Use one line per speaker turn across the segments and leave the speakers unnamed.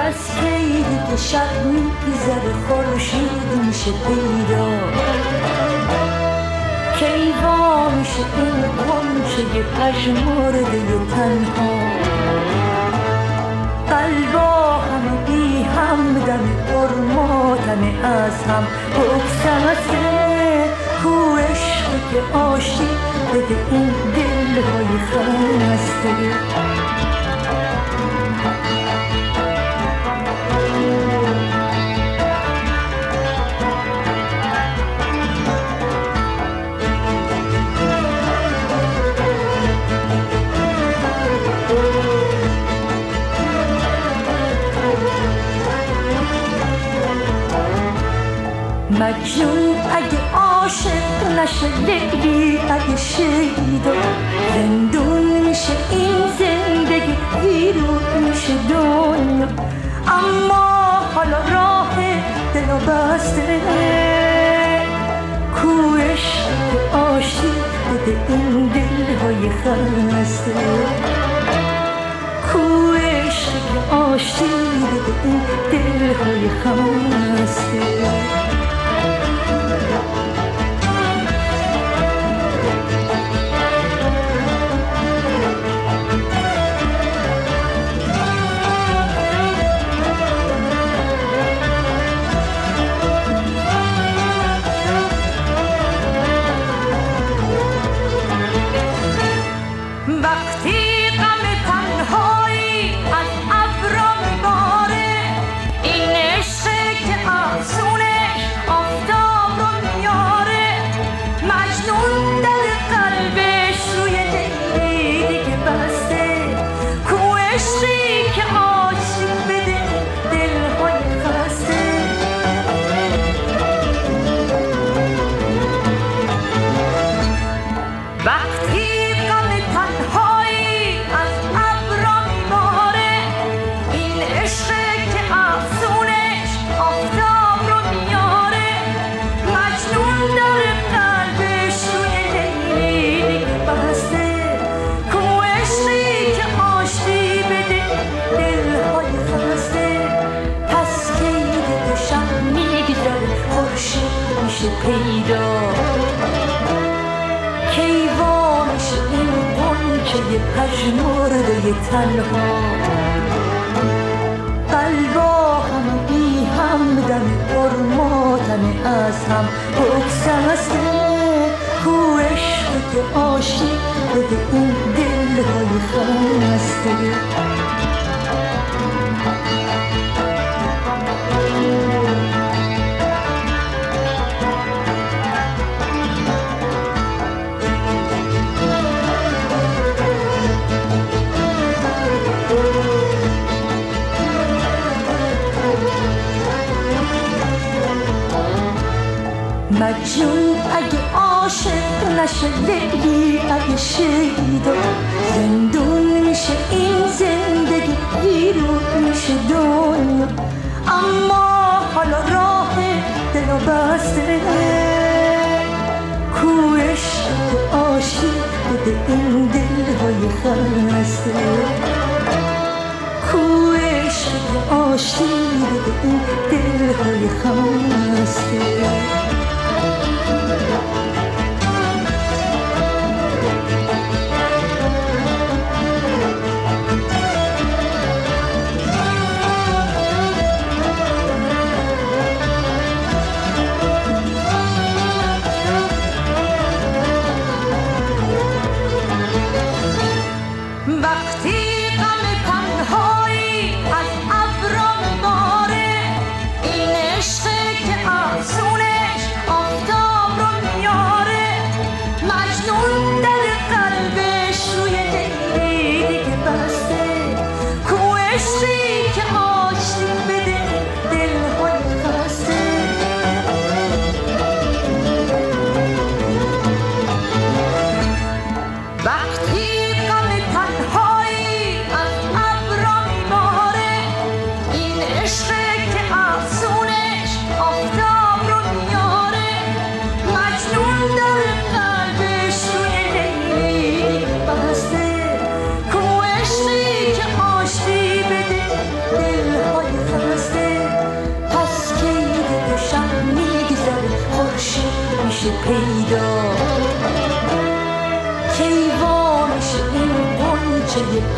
پس کی دیگه شب میگذره خورشید میشه پیدا، کی وا میشه این غنچه پژمرده تنها، قلبا همه بی همدم پرماتمه از هم بگسسته، کو عشقی که آشتی بده این دلهای خسته. مجنون اگه عاشق نشه، لیلی اگه شیدا، زندون میشه این زندگی، ویرون میشه دنیا. اما حالا راه دلو بسته، کو عشق آشتی بده این دلهای خسته، کو عشق آشتی بده این دلهای خسته. پیدا کی وا میشه این غنچه پژمرده تنها، قلبا همه بی همدم پرماتمه از هم بگسسته، کو عشقی که آشتی بده این دلهای خسته. مجنون اگه عاشق نشه، لیلی اگه شیدا، زندون میشه این زندگی، ویرون میشه دنیا. اما حالا راه دلو بسته، کو عشق آشتی بده این دلهای خسته، کو عشق آشتی بده این دلهای خسته.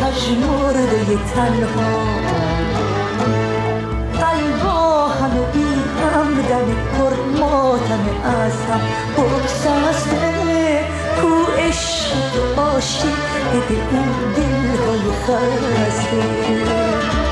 پژمرده تنها، قلبا همه بی همدم پر ماتم از هم بگسسته، کو عشق عاشق بده این دلهای خسته.